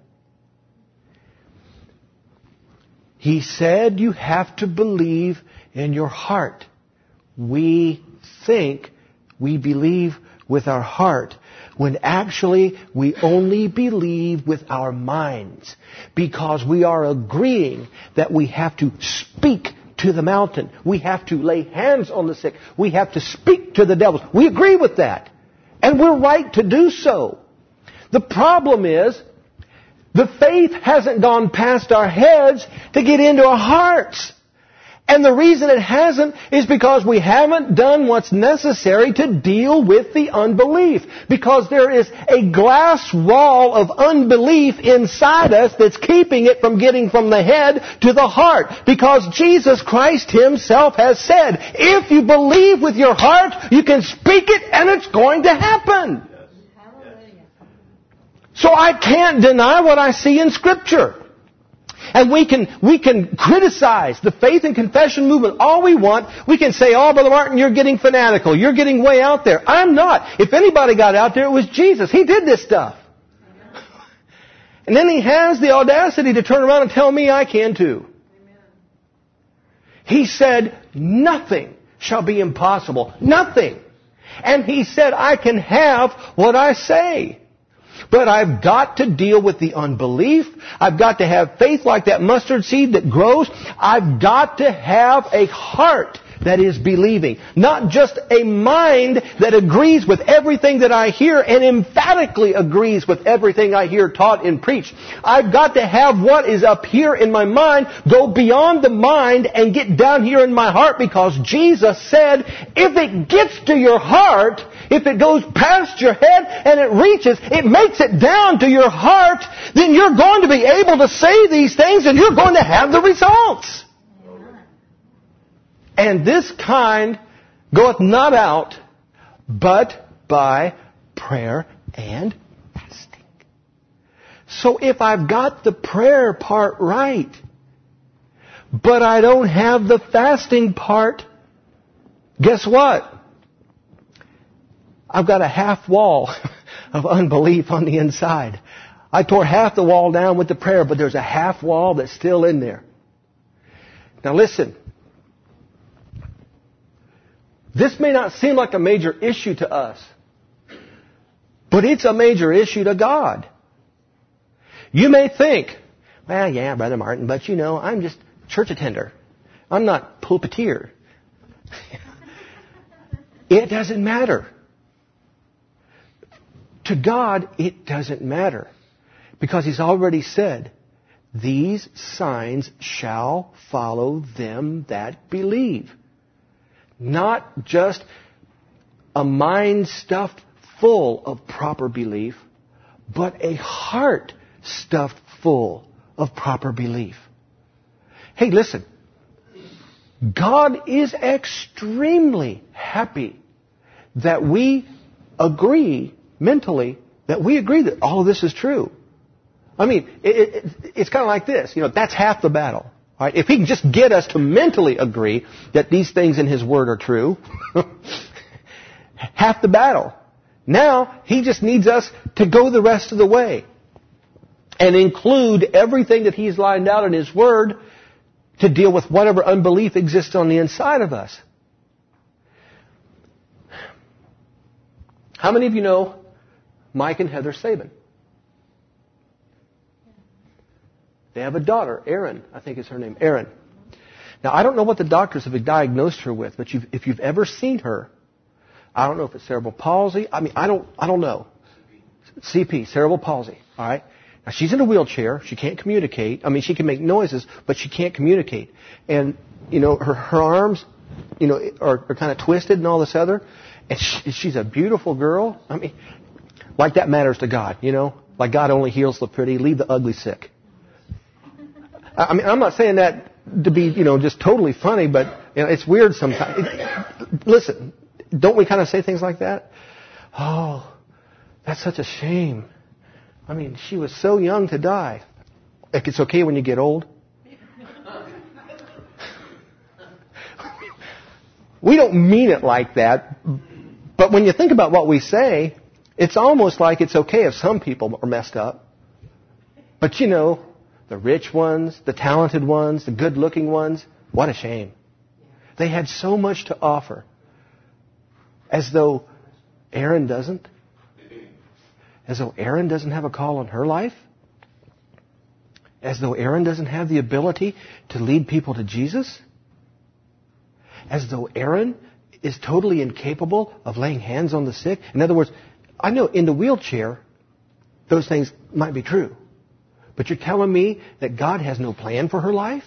He said you have to believe in your heart. We think we believe with our heart, when actually we only believe with our minds, because we are agreeing that we have to speak to the mountain. We have to lay hands on the sick. We have to speak to the devils. We agree with that. And we're right to do so. The problem is, the faith hasn't gone past our heads to get into our hearts. And the reason it hasn't is because we haven't done what's necessary to deal with the unbelief. Because there is a glass wall of unbelief inside us that's keeping it from getting from the head to the heart. Because Jesus Christ Himself has said, if you believe with your heart, you can speak it and it's going to happen. So I can't deny what I see in Scripture. And we can criticize the faith and confession movement all we want. We can say, oh, Brother Martin, you're getting fanatical. You're getting way out there. I'm not. If anybody got out there, it was Jesus. He did this stuff. And then He has the audacity to turn around and tell me I can too. He said, nothing shall be impossible. Nothing. And He said, I can have what I say. But I've got to deal with the unbelief. I've got to have faith like that mustard seed that grows. I've got to have a heart that is believing. Not just a mind that agrees with everything that I hear and emphatically agrees with everything I hear taught and preached. I've got to have what is up here in my mind go beyond the mind and get down here in my heart, because Jesus said, if it gets to your heart, if it goes past your head and it reaches, it makes it down to your heart, then you're going to be able to say these things and you're going to have the results. And this kind goeth not out, but by prayer and fasting. So if I've got the prayer part right, but I don't have the fasting part, guess what? I've got a half wall of unbelief on the inside. I tore half the wall down with the prayer, but there's a half wall that's still in there. Now listen. This may not seem like a major issue to us, but it's a major issue to God. You may think, well, yeah, Brother Martin, but I'm just church attender. I'm not pulpiteer. It doesn't matter. To God, it doesn't matter. Because He's already said, these signs shall follow them that believe. Not just a mind stuffed full of proper belief, but a heart stuffed full of proper belief. Hey, listen. God is extremely happy that we agree mentally, that we agree that all of this is true. I mean, it's kind of like this. That's half the battle. All right? If He can just get us to mentally agree that these things in His Word are true, half the battle. Now, He just needs us to go the rest of the way and include everything that He's lined out in His Word to deal with whatever unbelief exists on the inside of us. How many of you know Mike and Heather Sabin? They have a daughter, Erin, I think is her name, Erin. Now, I don't know what the doctors have diagnosed her with, but if you've ever seen her, I don't know if it's cerebral palsy. I mean, I don't know. CP, cerebral palsy. All right. Now, she's in a wheelchair. She can't communicate. I mean, she can make noises, but she can't communicate. And her arms, are kind of twisted and all this other. And she's a beautiful girl. I mean, like that matters to God. Like God only heals the pretty, leave the ugly sick. I mean, I'm not saying that to be, just totally funny, but It's weird sometimes. Listen, don't we kind of say things like that? Oh, that's such a shame. I mean, she was so young to die. Like, it's okay when you get old. We don't mean it like that. But when you think about what we say, it's almost like it's okay if some people are messed up. But the rich ones, the talented ones, the good-looking ones, what a shame. They had so much to offer. As though Aaron doesn't. As though Aaron doesn't have a call on her life. As though Aaron doesn't have the ability to lead people to Jesus. As though Aaron is totally incapable of laying hands on the sick. In other words, I know in the wheelchair, those things might be true. But you're telling me that God has no plan for her life?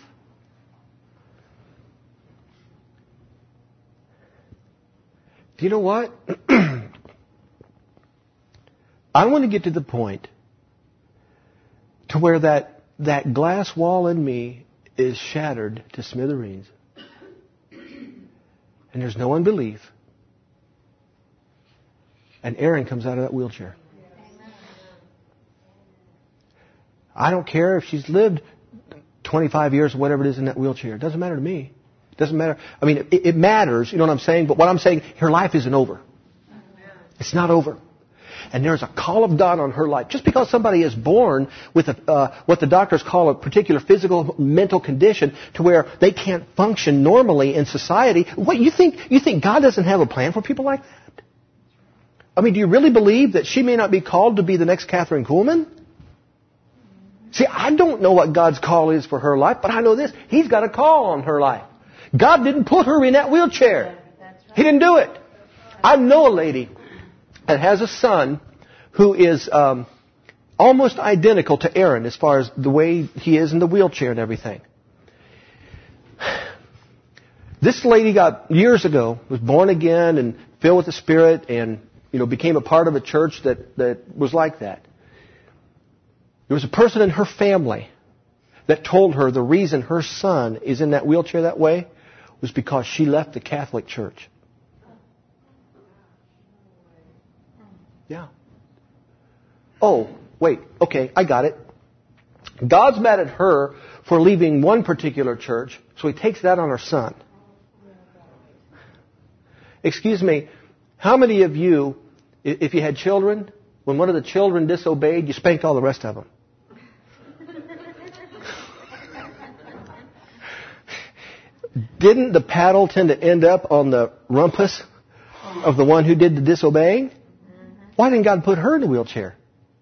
Do you know what? I want to get to the point to where that glass wall in me is shattered to smithereens. And there's no unbelief. And Aaron comes out of that wheelchair. I don't care if she's lived 25 years or whatever it is in that wheelchair. It doesn't matter to me. It doesn't matter. I mean, it matters, you know what I'm saying? But what I'm saying, her life isn't over. It's not over. And there's a call of God on her life. Just because somebody is born with what the doctors call a particular physical, mental condition to where they can't function normally in society, what you think God doesn't have a plan for people like that? I mean, do you really believe that she may not be called to be the next Catherine Kuhlman? See, I don't know what God's call is for her life, but I know this. He's got a call on her life. God didn't put her in that wheelchair. He didn't do it. I know a lady that has a son who is almost identical to Aaron as far as the way he is in the wheelchair and everything. This lady years ago, was born again and filled with the Spirit and, became a part of a church that was like that. There was a person in her family that told her the reason her son is in that wheelchair that way was because she left the Catholic Church. Yeah. Oh, wait. Okay, I got it. God's mad at her for leaving one particular church, so He takes that on her son. Excuse me, how many of you, if you had children, when one of the children disobeyed, you spanked all the rest of them? Didn't the paddle tend to end up on the rumpus of the one who did the disobeying? Why didn't God put her in the wheelchair?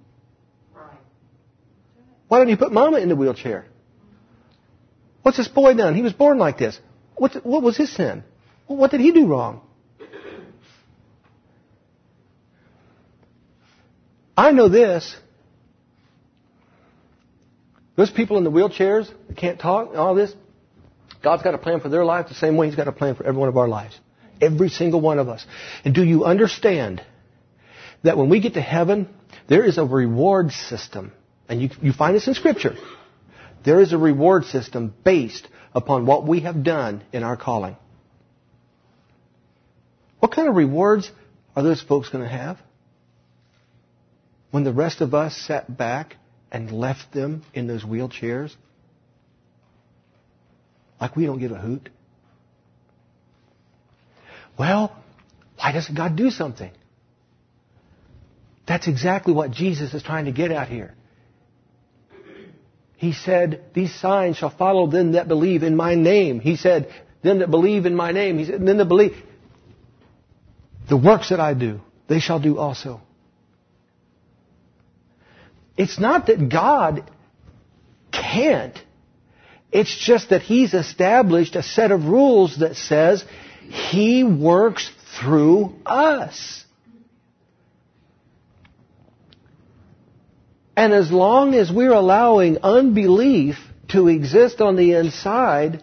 Why didn't He put Mama in the wheelchair? What's this boy done? He was born like this. What was his sin? What did he do wrong? I know this. Those people in the wheelchairs that can't talk, all this, God's got a plan for their life the same way He's got a plan for every one of our lives. Every single one of us. And do you understand that when we get to heaven, there is a reward system? And you find this in Scripture. There is a reward system based upon what we have done in our calling. What kind of rewards are those folks going to have? When the rest of us sat back and left them in those wheelchairs? Like we don't give a hoot. Well, why doesn't God do something? That's exactly what Jesus is trying to get at here. He said, these signs shall follow them that believe in my name. He said, them that believe in my name. He said, them that believe. The works that I do, they shall do also. It's not that God can't. It's just that He's established a set of rules that says He works through us. And as long as we're allowing unbelief to exist on the inside,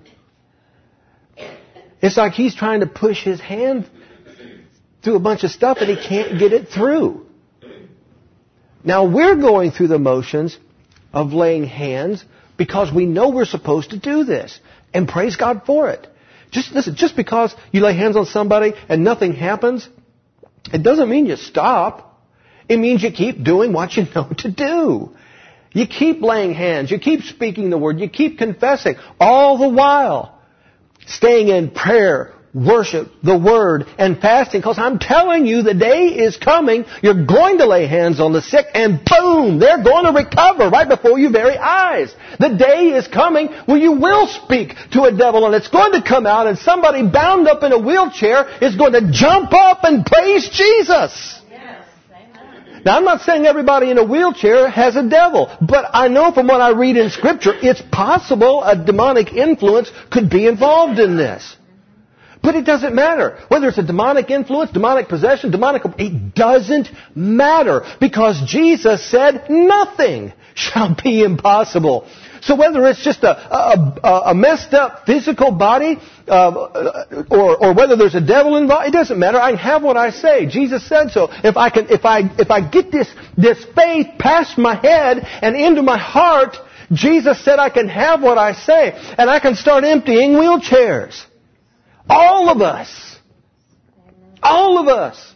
it's like He's trying to push His hand through a bunch of stuff and He can't get it through. Now we're going through the motions of laying hands because we know we're supposed to do this. And praise God for it. Just because you lay hands on somebody and nothing happens, it doesn't mean you stop. It means you keep doing what you know to do. You keep laying hands. You keep speaking the word. You keep confessing. All the while, staying in prayer, worship, the word, and fasting. Because I'm telling you, the day is coming. You're going to lay hands on the sick, and boom, they're going to recover right before your very eyes. The day is coming where you will speak to a devil, and it's going to come out, and somebody bound up in a wheelchair is going to jump up and praise Jesus. Now, I'm not saying everybody in a wheelchair has a devil, but I know from what I read in Scripture, it's possible a demonic influence could be involved in this. But it doesn't matter. Whether it's a demonic influence, demonic possession, it doesn't matter. Because Jesus said nothing shall be impossible. So whether it's just a messed up physical body, or whether there's a devil involved, it doesn't matter. I can have what I say. Jesus said so. If I get this faith past my head and into my heart, Jesus said I can have what I say. And I can start emptying wheelchairs. All of us. All of us.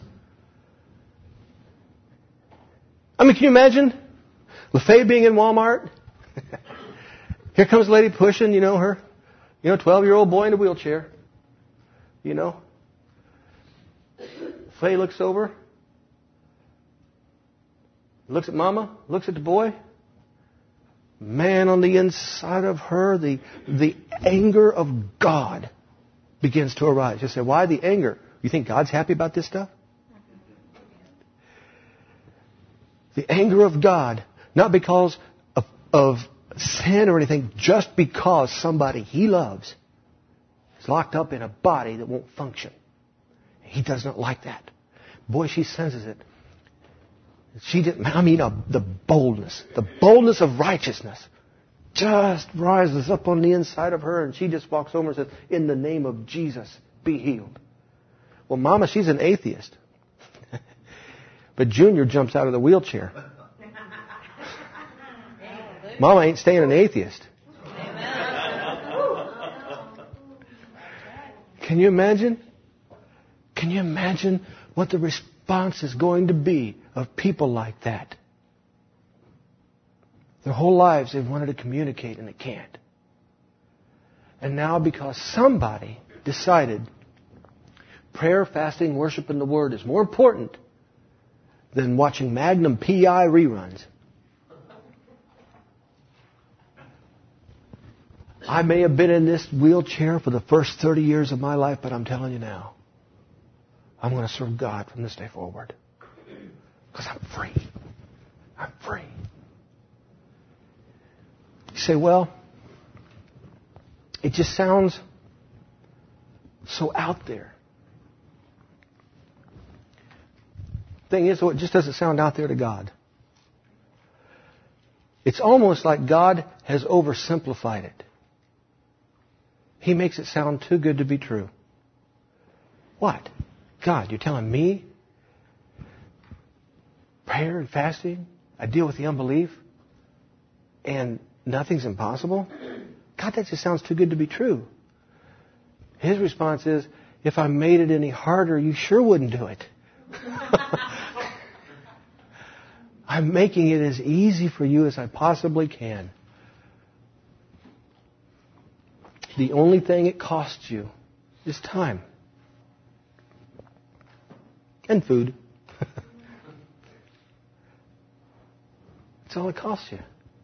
I mean, can you imagine LaFay being in Walmart? Here comes a lady pushing, her, 12-year-old boy in a wheelchair. LaFay looks over, looks at Mama, looks at the boy. Man, on the inside of her, the anger of God begins to arise. You say, why the anger? You think God's happy about this stuff? The anger of God, not because of sin or anything, just because somebody He loves is locked up in a body that won't function. He does not like that. Boy, she senses it. The boldness of righteousness just rises up on the inside of her, and she just walks over and says, in the name of Jesus, be healed. Well, Mama, she's an atheist. But Junior jumps out of the wheelchair. Mama ain't staying an atheist. Can you imagine? Can you imagine what the response is going to be of people like that? Their whole lives they've wanted to communicate and they can't. And now because somebody decided prayer, fasting, worship, and the Word is more important than watching Magnum PI reruns. I may have been in this wheelchair for the first 30 years of my life, but I'm telling you now, I'm going to serve God from this day forward. Because I'm free. I'm free. You say, well, it just sounds so out there. Thing is, it just doesn't sound out there to God. It's almost like God has oversimplified it. He makes it sound too good to be true. What? God, you're telling me? Prayer and fasting? I deal with the unbelief? And nothing's impossible? God, that just sounds too good to be true. His response is, if I made it any harder, you sure wouldn't do it. I'm making it as easy for you as I possibly can. The only thing it costs you is time. And food. That's all it costs you.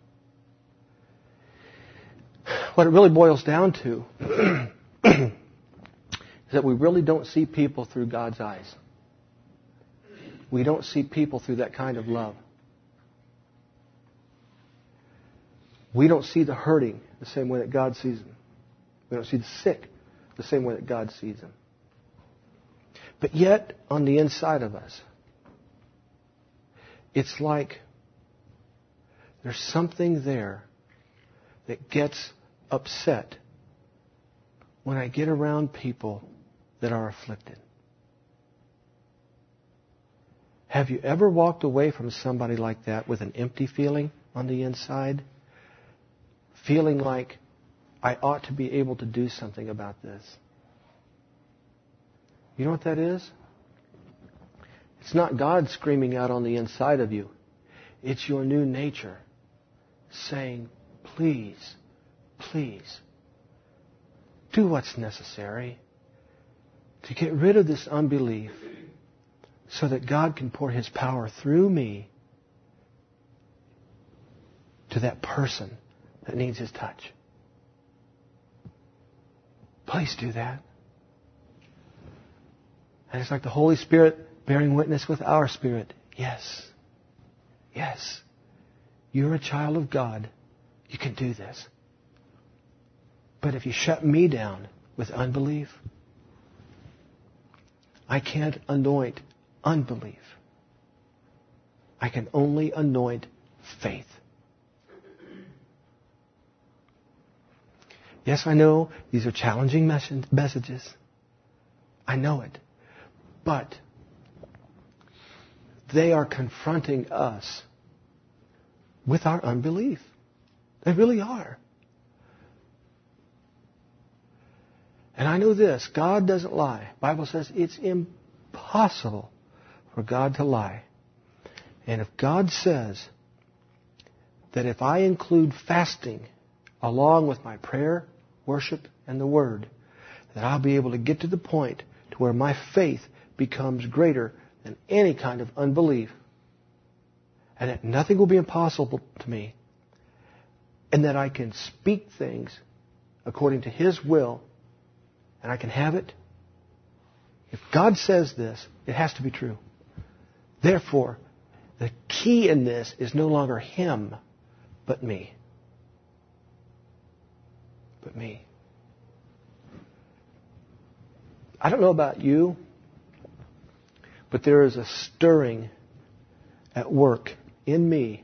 What it really boils down to is that we really don't see people through God's eyes. We don't see people through that kind of love. We don't see the hurting the same way that God sees them. We don't see the sick the same way that God sees them. But yet, on the inside of us, it's like there's something there that gets upset when I get around people that are afflicted. Have you ever walked away from somebody like that with an empty feeling on the inside? Feeling like I ought to be able to do something about this. You know what that is? It's not God screaming out on the inside of you. It's your new nature saying, please, please, do what's necessary to get rid of this unbelief so that God can pour His power through me to that person that needs His touch. Please do that. And it's like the Holy Spirit bearing witness with our spirit. Yes. Yes. You're a child of God. You can do this. But if you shut me down with unbelief, I can't anoint unbelief. I can only anoint faith. Yes, I know these are challenging messages. I know it. But they are confronting us with our unbelief. They really are. And I know this, God doesn't lie. The Bible says it's impossible for God to lie. And if God says that if I include fasting along with my prayer, worship, and the Word, that I'll be able to get to the point to where my faith becomes greater than any kind of unbelief, and that nothing will be impossible to me, and that I can speak things according to His will, and I can have it. If God says this, it has to be true. Therefore, the key in this is no longer Him, but me. But me. I don't know about you, but there is a stirring at work in me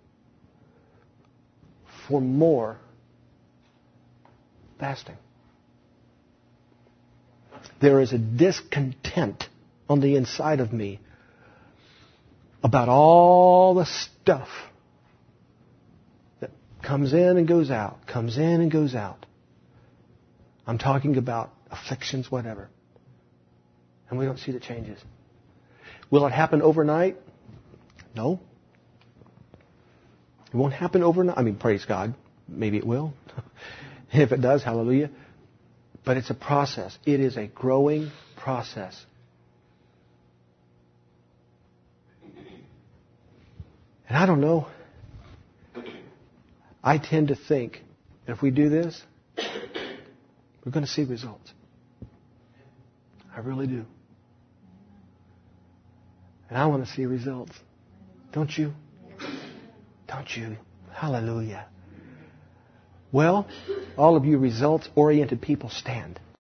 for more fasting. There is a discontent on the inside of me about all the stuff that comes in and goes out, comes in and goes out. I'm talking about afflictions, whatever. And we don't see the changes. Will it happen overnight? No. It won't happen overnight. I mean, praise God. Maybe it will. If it does, hallelujah. But it's a process. It is a growing process. And I don't know. I tend to think that if we do this, we're going to see results. I really do. And I want to see results. Don't you? Don't you? Hallelujah. Well, all of you results-oriented people stand.